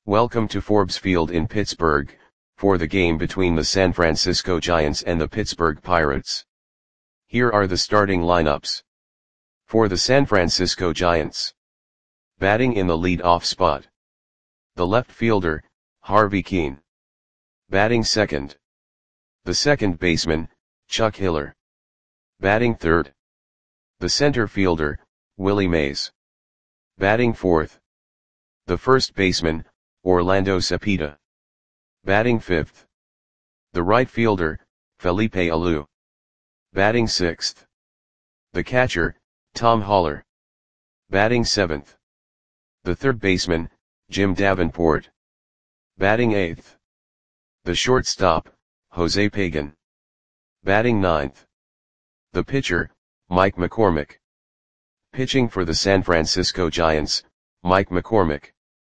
Welcome to Forbes Field in Pittsburgh, for the game between the San Francisco Giants and the Pittsburgh Pirates. Here are the starting lineups. For the San Francisco Giants. Batting in the lead-off spot. The left fielder, Harvey Kuenn. Batting second. The second baseman, Chuck Hiller. Batting third. The center fielder, Willie Mays. Batting fourth. The first baseman, Orlando Cepeda. Batting fifth. The right fielder, Felipe Alou. Batting sixth. The catcher, Tom Haller. Batting seventh. The third baseman, Jim Davenport. Batting eighth. The shortstop, Jose Pagan. Batting ninth. The pitcher, Mike McCormick. Pitching for the San Francisco Giants, Mike McCormick.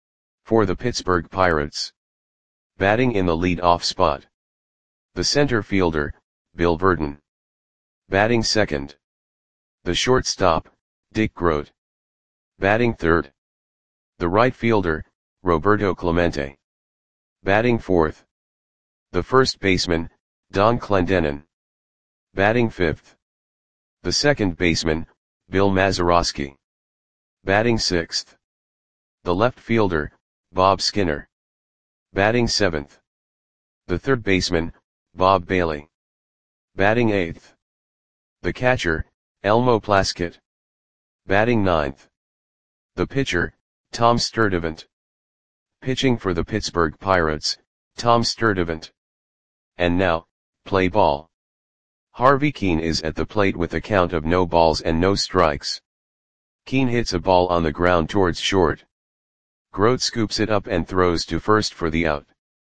For the Pittsburgh Pirates. Batting in the lead-off spot. The center fielder, Bill Virdon. Batting second. The shortstop, Dick Groat. Batting third. The right fielder, Roberto Clemente. Batting fourth. The first baseman, Don Clendenon. Batting fifth. The second baseman, Bill Mazeroski. Batting sixth. The left fielder, Bob Skinner. Batting seventh. The third baseman, Bob Bailey. Batting eighth. The catcher, Elmo Plaskett. Batting ninth. The pitcher, Tom Sturdivant. Pitching for the Pittsburgh Pirates, Tom Sturdivant. And now, play ball. Harvey Kuenn is at the plate with a count of no balls and no strikes. Kuenn hits a ball on the ground towards short. Groat scoops it up and throws to first for the out.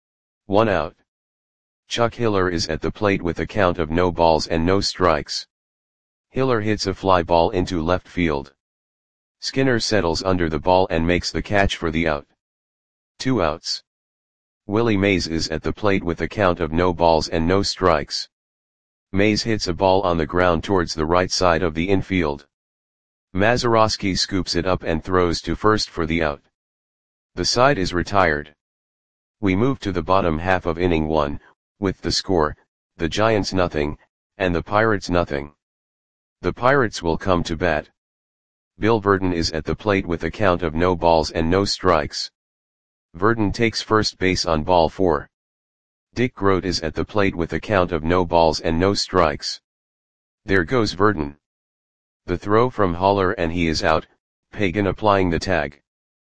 1 out. Chuck Hiller is at the plate with a count of no balls and no strikes. Hiller hits a fly ball into left field. Skinner settles under the ball and makes the catch for the out. 2 outs. Willie Mays is at the plate with a count of no balls and no strikes. Mays hits a ball on the ground towards the right side of the infield. Mazeroski scoops it up and throws to first for the out. The side is retired. We move to the bottom half of inning 1, with the score, the Giants nothing, and the Pirates nothing. The Pirates will come to bat. Bill Virdon is at the plate with a count of no balls and no strikes. Virdon takes first base on ball 4. Dick Groat is at the plate with a count of no balls and no strikes. There goes Virdon. The throw from Haller and he is out, Pagan applying the tag.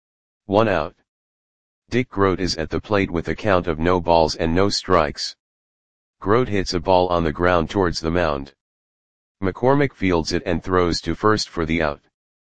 1 out. Dick Groat is at the plate with a count of no balls and no strikes. Groat hits a ball on the ground towards the mound. McCormick fields it and throws to first for the out.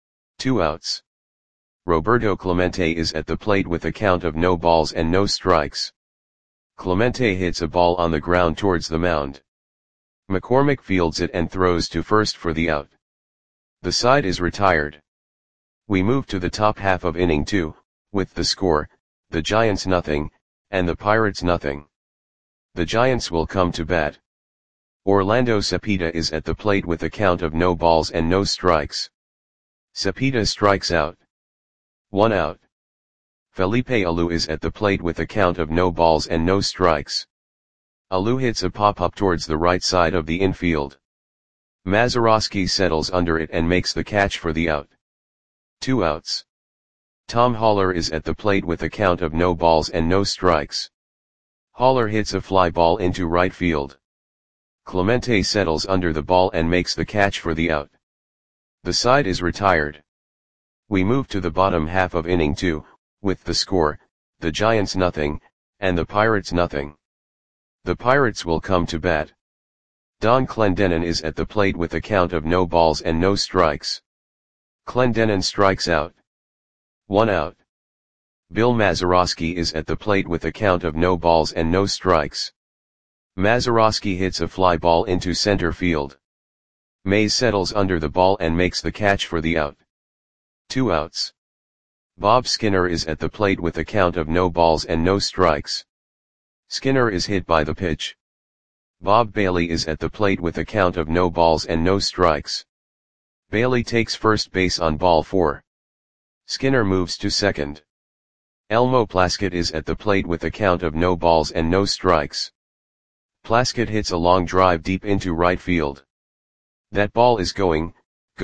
2 outs. Roberto Clemente is at the plate with a count of no balls and no strikes. Clemente hits a ball on the ground towards the mound. McCormick fields it and throws to first for the out. The side is retired. We move to the top half of inning 2, with the score, the Giants nothing, and the Pirates nothing. The Giants will come to bat. Orlando Cepeda is at the plate with a count of no balls and no strikes. Cepeda strikes out. 1 out. Felipe Alou is at the plate with a count of no balls and no strikes. Alou hits a pop-up towards the right side of the infield. Mazeroski settles under it and makes the catch for the out. 2 outs. Tom Haller is at the plate with a count of no balls and no strikes. Haller hits a fly ball into right field. Clemente settles under the ball and makes the catch for the out. The side is retired. We move to the bottom half of inning 2, with the score, the Giants nothing, and the Pirates nothing. The Pirates will come to bat. Don Clendenon is at the plate with a count of no balls and no strikes. Clendenon strikes out. 1 out. Bill Mazeroski is at the plate with a count of no balls and no strikes. Mazeroski hits a fly ball into center field. Mays settles under the ball and makes the catch for the out. 2 outs. Bob Skinner is at the plate with a count of no balls and no strikes. Skinner is hit by the pitch. Bob Bailey is at the plate with a count of no balls and no strikes. Bailey takes first base on ball 4. Skinner moves to second. Elmo Plaskett is at the plate with a count of no balls and no strikes. Plaskett hits a long drive deep into right field. That ball is going,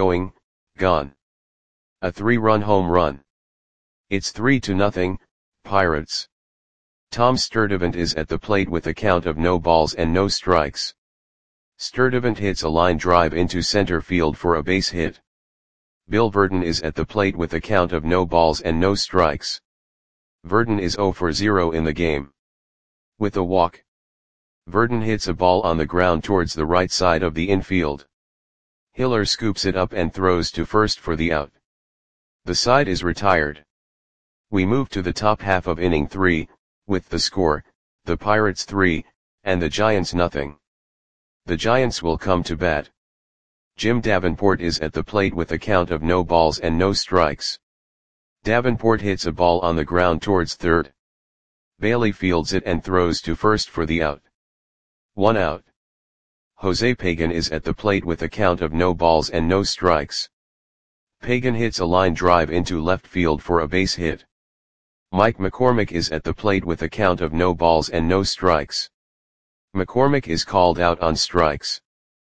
gone. A 3-run home run. It's 3-0, Pirates. Tom Sturdivant is at the plate with a count of no balls and no strikes. Sturdivant hits a line drive into center field for a base hit. Bill Verdon is at the plate with a count of no balls and no strikes. Verdon is 0 for 0 in the game. With a walk, Verdon hits a ball on the ground towards the right side of the infield. Hiller scoops it up and throws to first for the out. The side is retired. We move to the top half of inning 3, with the score, the Pirates 3, and the Giants nothing. The Giants will come to bat. Jim Davenport is at the plate with a count of no balls and no strikes. Davenport hits a ball on the ground towards third. Bailey fields it and throws to first for the out. 1 out. Jose Pagan is at the plate with a count of no balls and no strikes. Pagan hits a line drive into left field for a base hit. Mike McCormick is at the plate with a count of no balls and no strikes. McCormick is called out on strikes.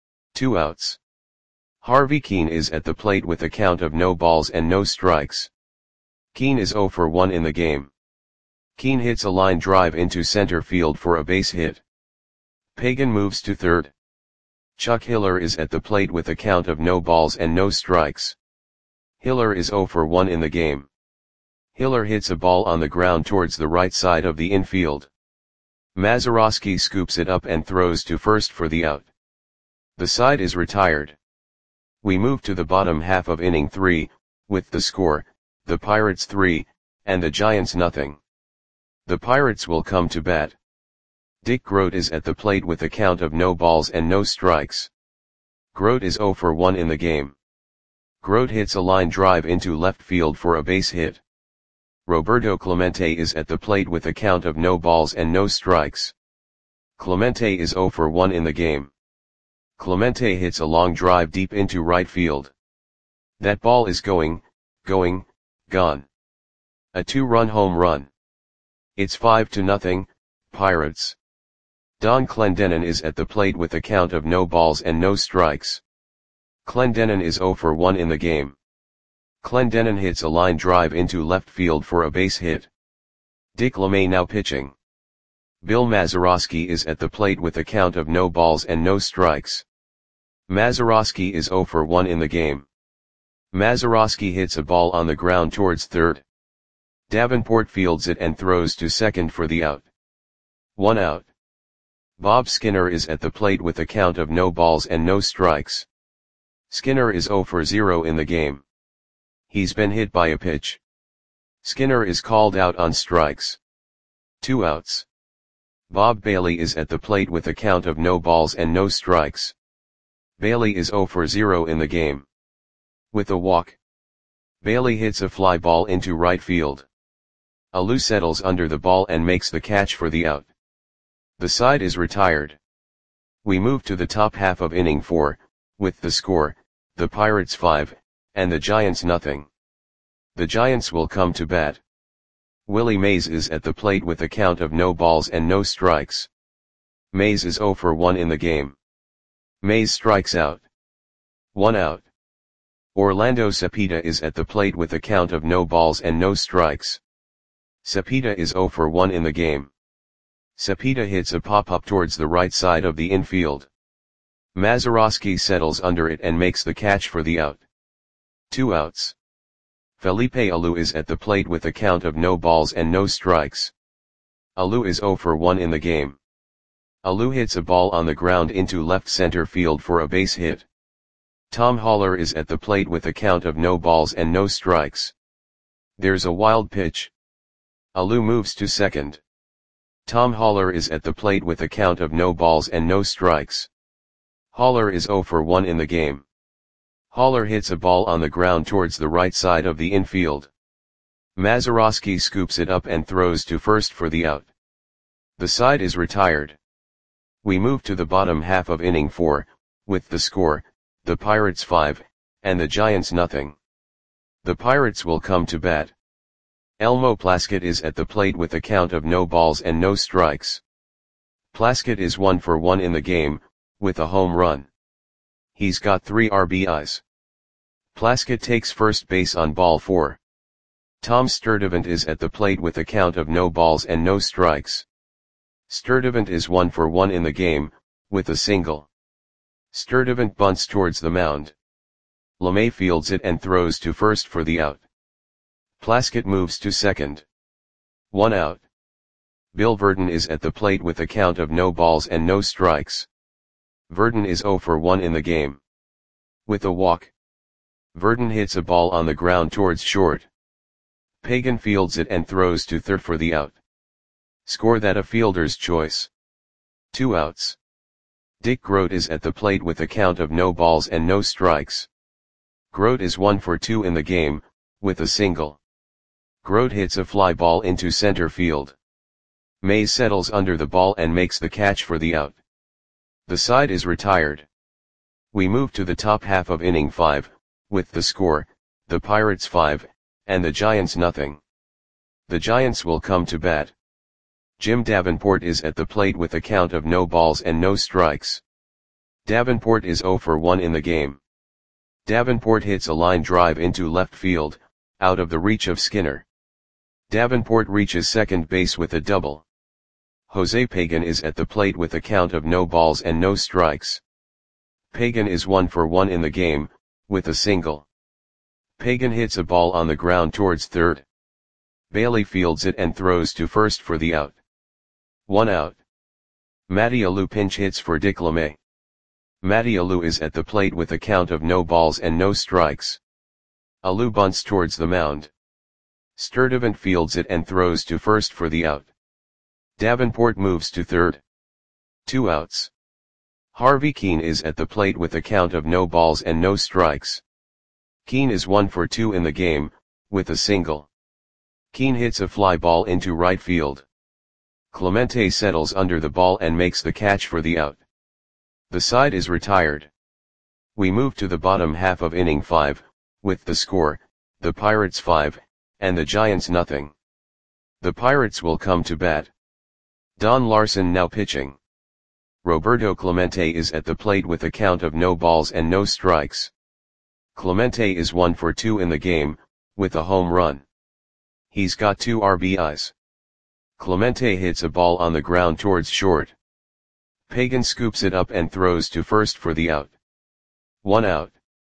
2 outs. Harvey Keene is at the plate with a count of no balls and no strikes. Keene is 0 for 1 in the game. Keene hits a line drive into center field for a base hit. Pagan moves to third. Chuck Hiller is at the plate with a count of no balls and no strikes. Hiller is 0 for 1 in the game. Hiller hits a ball on the ground towards the right side of the infield. Mazeroski scoops it up and throws to first for the out. The side is retired. We move to the bottom half of inning 3, with the score, the Pirates 3, and the Giants nothing. The Pirates will come to bat. Dick Groat is at the plate with a count of no balls and no strikes. Groat is 0 for 1 in the game. Groat hits a line drive into left field for a base hit. Roberto Clemente is at the plate with a count of no balls and no strikes. Clemente is 0 for 1 in the game. Clemente hits a long drive deep into right field. That ball is going, gone. A 2-run home run. It's 5-0, Pirates. Don Clendenon is at the plate with a count of no balls and no strikes. Clendenon is 0 for 1 in the game. Clendenon hits a line drive into left field for a base hit. Dick LeMay now pitching. Bill Mazeroski is at the plate with a count of no balls and no strikes. Mazeroski is 0 for 1 in the game. Mazeroski hits a ball on the ground towards third. Davenport fields it and throws to second for the out. 1 out. Bob Skinner is at the plate with a count of no balls and no strikes. Skinner is 0 for 0 in the game. He's been hit by a pitch. Skinner is called out on strikes. 2 outs. Bob Bailey is at the plate with a count of no balls and no strikes. Bailey is 0 for 0 in the game. With a walk, Bailey hits a fly ball into right field. Alou settles under the ball and makes the catch for the out. The side is retired. We move to the top half of inning 4, with the score, the Pirates 5, and the Giants nothing. The Giants will come to bat. Willie Mays is at the plate with a count of no balls and no strikes. Mays is 0 for 1 in the game. Mays strikes out. 1 out. Orlando Cepeda is at the plate with a count of no balls and no strikes. Cepeda is 0 for 1 in the game. Cepeda hits a pop-up towards the right side of the infield. Mazeroski settles under it and makes the catch for the out. 2 outs. Felipe Alou is at the plate with a count of no balls and no strikes. Alou is 0 for 1 in the game. Alou hits a ball on the ground into left center field for a base hit. Tom Haller is at the plate with a count of no balls and no strikes. There's a wild pitch. Alou moves to second. Tom Haller is at the plate with a count of no balls and no strikes. Haller is 0 for 1 in the game. Haller hits a ball on the ground towards the right side of the infield. Mazeroski scoops it up and throws to first for the out. The side is retired. We move to the bottom half of inning 4, with the score, the Pirates 5, and the Giants nothing. The Pirates will come to bat. Elmo Plaskett is at the plate with a count of no balls and no strikes. Plaskett is 1 for 1 in the game, with a home run. He's got 3 RBIs. Plaskett takes first base on ball 4. Tom Sturdivant is at the plate with a count of no balls and no strikes. Sturdivant is 1 for 1 in the game, with a single. Sturdivant bunts towards the mound. LeMay fields it and throws to first for the out. Plaskett moves to second. 1 out. Bill Verdon is at the plate with a count of no balls and no strikes. Verdon is 0 for 1 in the game. With a walk, Verdon hits a ball on the ground towards short. Pagan fields it and throws to third for the out. Score that a fielder's choice. 2 outs. Dick Grote is at the plate with a count of no balls and no strikes. Grote is 1 for 2 in the game, with a single. Grote hits a fly ball into center field. Mays settles under the ball and makes the catch for the out. The side is retired. We move to the top half of inning 5, with the score, the Pirates 5, and the Giants nothing. The Giants will come to bat. Jim Davenport is at the plate with a count of no balls and no strikes. Davenport is 0 for 1 in the game. Davenport hits a line drive into left field, out of the reach of Skinner. Davenport reaches second base with a double. Jose Pagan is at the plate with a count of no balls and no strikes. Pagan is 1 for 1 in the game, with a single. Pagan hits a ball on the ground towards third. Bailey fields it and throws to first for the out. 1 out. Matty Alou pinch hits for Dick LeMay. Matty Alou is at the plate with a count of no balls and no strikes. Alou bunts towards the mound. Sturdivant fields it and throws to first for the out. Davenport moves to third. 2 outs. Harvey Keene is at the plate with a count of no balls and no strikes. Keene is 1 for 2 in the game, with a single. Keene hits a fly ball into right field. Clemente settles under the ball and makes the catch for the out. The side is retired. We move to the bottom half of inning 5, with the score, the Pirates 5, and the Giants nothing. The Pirates will come to bat. Don Larson now pitching. Roberto Clemente is at the plate with a count of no balls and no strikes. Clemente is 1 for 2 in the game, with a home run. He's got 2 RBIs. Clemente hits a ball on the ground towards short. Pagan scoops it up and throws to first for the out. 1 out.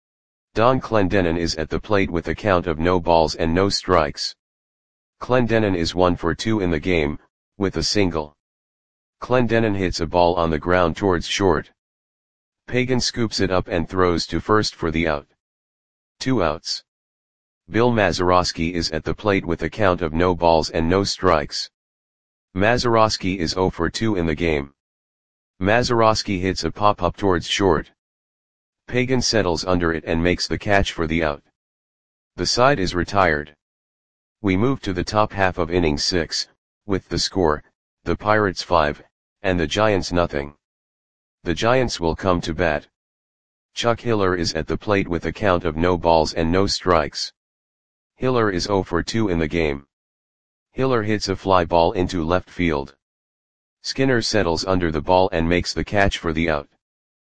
Don Clendenon is at the plate with a count of no balls and no strikes. Clendenon is 1 for 2 in the game, with a single. Clendenon hits a ball on the ground towards short. Pagan scoops it up and throws to first for the out. 2 outs. Bill Mazeroski is at the plate with a count of no balls and no strikes. Mazeroski is 0 for 2 in the game. Mazeroski hits a pop-up towards short. Pagan settles under it and makes the catch for the out. The side is retired. We move to the top half of inning 6, with the score, the Pirates 5, and the Giants nothing. The Giants will come to bat. Chuck Hiller is at the plate with a count of no balls and no strikes. Hiller is 0 for 2 in the game. Hiller hits a fly ball into left field. Skinner settles under the ball and makes the catch for the out.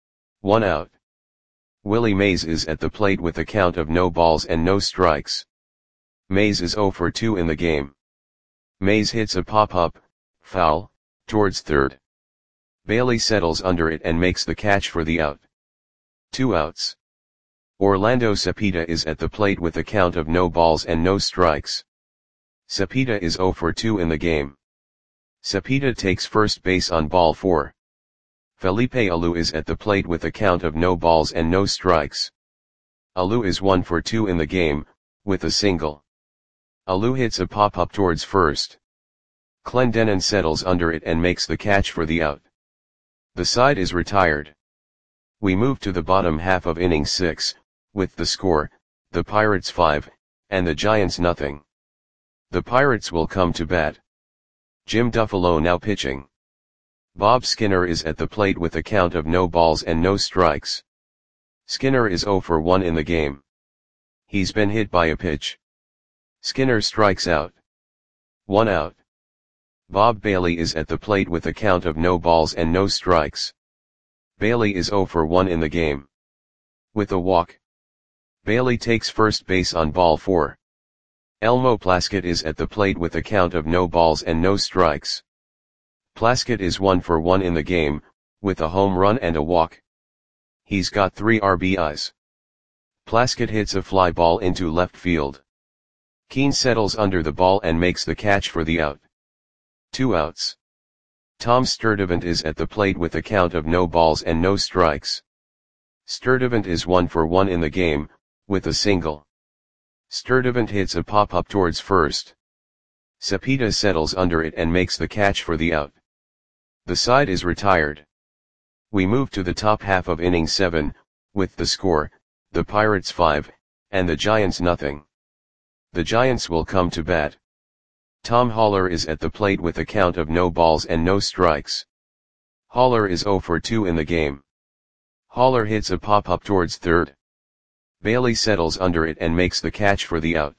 1 out. Willie Mays is at the plate with a count of no balls and no strikes. Mays is 0 for 2 in the game. Mays hits a pop-up, foul, towards third. Bailey settles under it and makes the catch for the out. 2 outs. Orlando Cepeda is at the plate with a count of no balls and no strikes. Cepeda is 0 for 2 in the game. Cepeda takes first base on ball 4. Felipe Alou is at the plate with a count of no balls and no strikes. Alou is 1 for 2 in the game, with a single. Alou hits a pop-up towards first. Clendenon settles under it and makes the catch for the out. The side is retired. We move to the bottom half of inning 6, with the score, the Pirates 5, and the Giants nothing. The Pirates will come to bat. Jim Duffalo now pitching. Bob Skinner is at the plate with a count of no balls and no strikes. Skinner is 0 for 1 in the game. He's been hit by a pitch. Skinner strikes out. 1 out. Bob Bailey is at the plate with a count of no balls and no strikes. Bailey is 0 for 1 in the game. With a walk, Bailey takes first base on ball 4. Elmo Plaskett is at the plate with a count of no balls and no strikes. Plaskett is 1 for 1 in the game, with a home run and a walk. He's got 3 RBIs. Plaskett hits a fly ball into left field. Keane settles under the ball and makes the catch for the out. 2 outs. Tom Sturdivant is at the plate with a count of no balls and no strikes. Sturdivant is 1 for 1 in the game, with a single. Sturdivant hits a pop-up towards first. Cepeda settles under it and makes the catch for the out. The side is retired. We move to the top half of inning 7, with the score, the Pirates 5, and the Giants nothing. The Giants will come to bat. Tom Haller is at the plate with a count of no balls and no strikes. Haller is 0 for 2 in the game. Haller hits a pop-up towards third. Bailey settles under it and makes the catch for the out.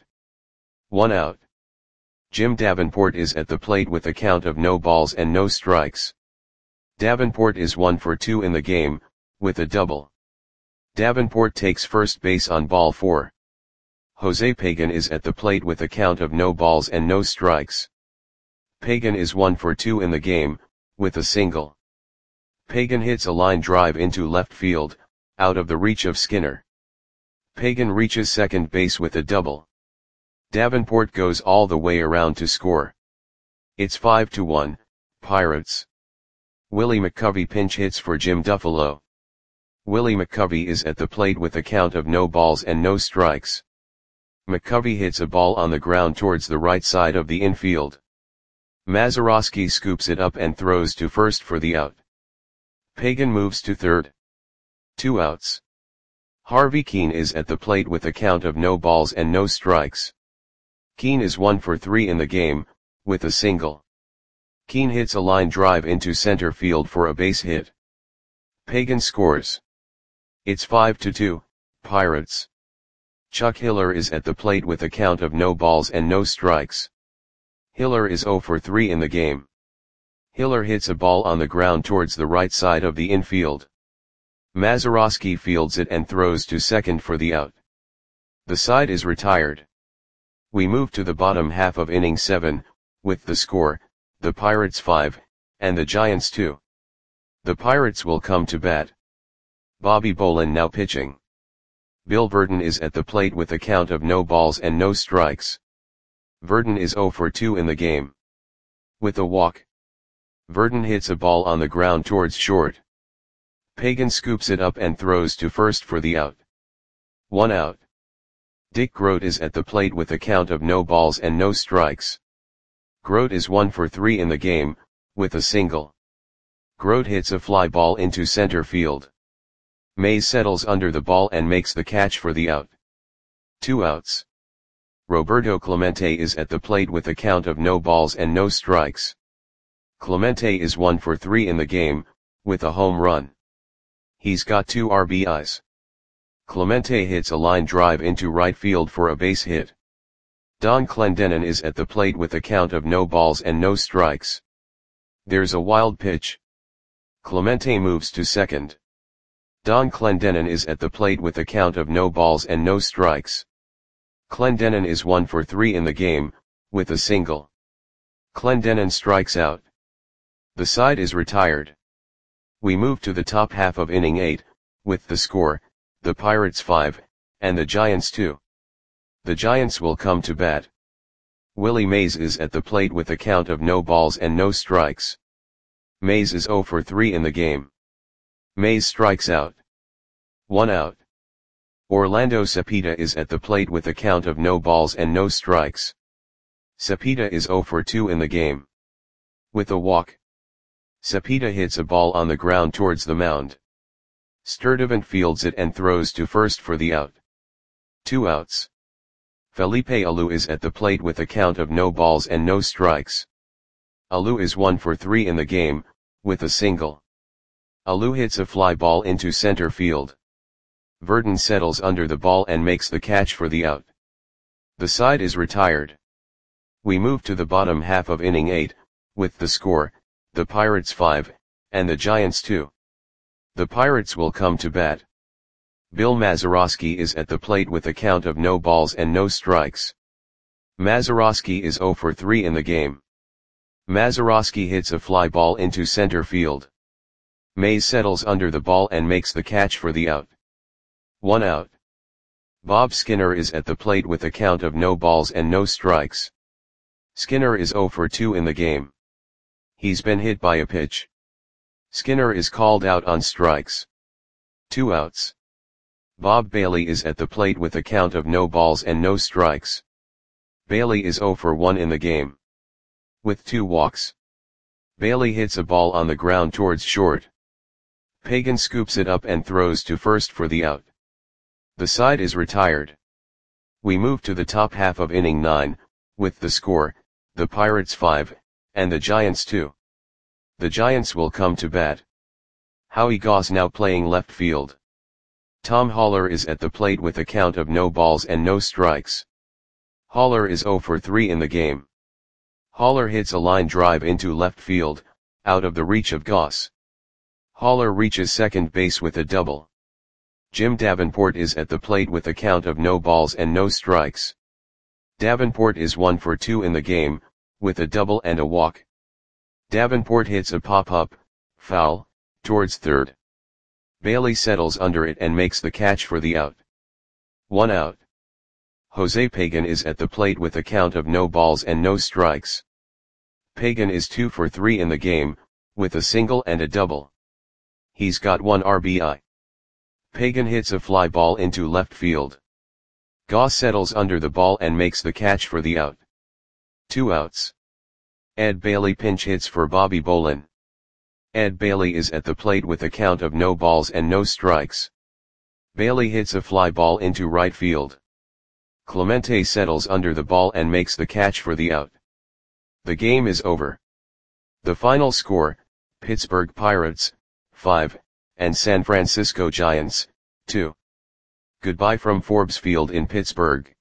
1 out. Jim Davenport is at the plate with a count of no balls and no strikes. Davenport is 1 for 2 in the game, with a double. Davenport takes first base on ball 4. Jose Pagan is at the plate with a count of no balls and no strikes. Pagan is 1 for 2 in the game, with a single. Pagan hits a line drive into left field, out of the reach of Skinner. Pagan reaches second base with a double. Davenport goes all the way around to score. It's 5-1, Pirates. Willie McCovey pinch hits for Jim Duffalo. Willie McCovey is at the plate with a count of no balls and no strikes. McCovey hits a ball on the ground towards the right side of the infield. Mazeroski scoops it up and throws to first for the out. Pagan moves to third. 2 outs. Harvey Keane is at the plate with a count of no balls and no strikes. Keane is 1 for 3 in the game, with a single. Keane hits a line drive into center field for a base hit. Pagan scores. It's 5-2, Pirates. Chuck Hiller is at the plate with a count of no balls and no strikes. Hiller is 0 for 3 in the game. Hiller hits a ball on the ground towards the right side of the infield. Mazeroski fields it and throws to second for the out. The side is retired. We move to the bottom half of inning 7, with the score, the Pirates 5, and the Giants 2. The Pirates will come to bat. Bobby Bolin now pitching. Bill Verdon is at the plate with a count of no balls and no strikes. Verdon is 0 for 2 in the game. With a walk, Verdon hits a ball on the ground towards short. Pagan scoops it up and throws to first for the out. 1 out. Dick Grote is at the plate with a count of no balls and no strikes. Grote is 1 for 3 in the game, with a single. Grote hits a fly ball into center field. Mays settles under the ball and makes the catch for the out. 2 outs. Roberto Clemente is at the plate with a count of no balls and no strikes. Clemente is 1 for 3 in the game, with a home run. He's got 2 RBIs. Clemente hits a line drive into right field for a base hit. Don Clendenon is at the plate with a count of no balls and no strikes. There's a wild pitch. Clemente moves to second. Don Clendenon is at the plate with a count of no balls and no strikes. Clendenon is 1 for 3 in the game, with a single. Clendenon strikes out. The side is retired. We move to the top half of inning 8, with the score, the Pirates 5, and the Giants 2. The Giants will come to bat. Willie Mays is at the plate with a count of no balls and no strikes. Mays is 0 for 3 in the game. Mays strikes out. 1 out. Orlando Cepeda is at the plate with a count of no balls and no strikes. Cepeda is 0 for 2 in the game. With a walk, Cepeda hits a ball on the ground towards the mound. Sturdivant fields it and throws to first for the out. 2 outs. Felipe Alou is at the plate with a count of no balls and no strikes. Alou is 1 for 3 in the game, with a single. Alou hits a fly ball into center field. Verdon settles under the ball and makes the catch for the out. The side is retired. We move to the bottom half of inning 8, with the score, the Pirates 5, and the Giants 2. The Pirates will come to bat. Bill Mazeroski is at the plate with a count of no balls and no strikes. Mazeroski is 0 for 3 in the game. Mazeroski hits a fly ball into center field. Mays settles under the ball and makes the catch for the out. 1 out. Bob Skinner is at the plate with a count of no balls and no strikes. Skinner is 0 for 2 in the game. He's been hit by a pitch. Skinner is called out on strikes. 2 outs. Bob Bailey is at the plate with a count of no balls and no strikes. Bailey is 0 for 1 in the game. With 2 walks. Bailey hits a ball on the ground towards short. Pagan scoops it up and throws to first for the out. The side is retired. We move to the top half of inning 9, with the score, the Pirates 5, and the Giants 2. The Giants will come to bat. Howie Goss now playing left field. Tom Haller is at the plate with a count of no balls and no strikes. Haller is 0 for 3 in the game. Haller hits a line drive into left field, out of the reach of Goss. Haller reaches second base with a double. Jim Davenport is at the plate with a count of no balls and no strikes. Davenport is 1 for 2 in the game, with a double and a walk. Davenport hits a pop-up, foul, towards third. Bailey settles under it and makes the catch for the out. 1 out. Jose Pagan is at the plate with a count of no balls and no strikes. Pagan is 2 for 3 in the game, with a single and a double. He's got 1 RBI. Pagan hits a fly ball into left field. Goss settles under the ball and makes the catch for the out. 2 outs. Ed Bailey pinch hits for Bobby Bolin. Ed Bailey is at the plate with a count of no balls and no strikes. Bailey hits a fly ball into right field. Clemente settles under the ball and makes the catch for the out. The game is over. The final score, Pittsburgh Pirates, 5, and San Francisco Giants, 2. Goodbye from Forbes Field in Pittsburgh.